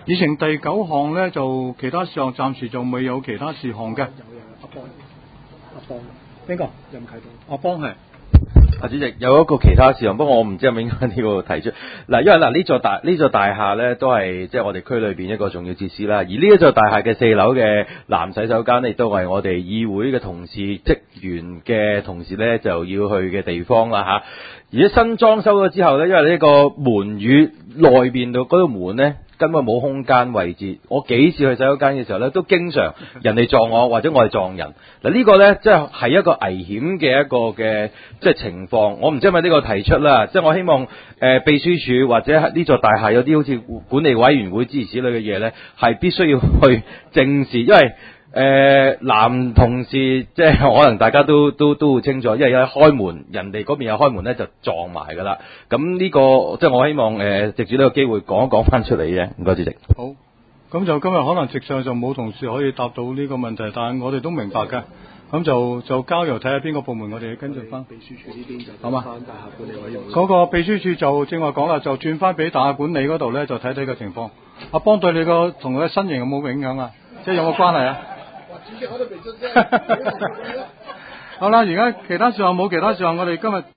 議程第9項咧就其他事項暫時就未有其他事項嘅。阿邦，邊個？有冇睇到？阿邦係。 主席有一個其他事項，不過我唔知係咪應該呢個提出嗱，因為嗱呢座大廈咧都係即係我哋區裏邊一個重要設施啦，而呢一座大廈嘅4樓嘅男洗手間亦都係我哋議會嘅同事職員嘅同事咧就要去嘅地方啦嚇。而家新裝修咗之後咧，因為呢個門與內邊度嗰個門咧根本冇空間位置，我幾次去洗手間嘅時候咧，都經常人哋撞我或者我係撞人。嗱呢個咧即係一個危險嘅一個嘅即係情況。我唔知係咪呢個提出啦，即係我希望秘書處或者呢座大廈有啲好似管理委員會諸如此類嘅嘢咧，係必須要去正視，因為男同事即係可能大家都會清楚，因為一開門，人哋嗰邊有開門咧就撞埋噶啦。咁呢個即係我希望藉住呢個機會講一講翻出嚟啫。唔該主席。 好，咁就今日可能席上就冇同事可以答到呢個問題，但係我哋都明白嘅。咁就交由睇下邊個部門我哋跟進翻。秘書處呢邊就好嘛？大廈管理委員會嗰個秘書處就正話講啦，就轉翻俾大廈管理嗰度咧，就睇睇個情況。阿邦對你個同佢嘅身形有冇影響啊？即係有冇關係啊？主席我都未出聲。好啦，而家其他事項冇其他事項，我哋今日。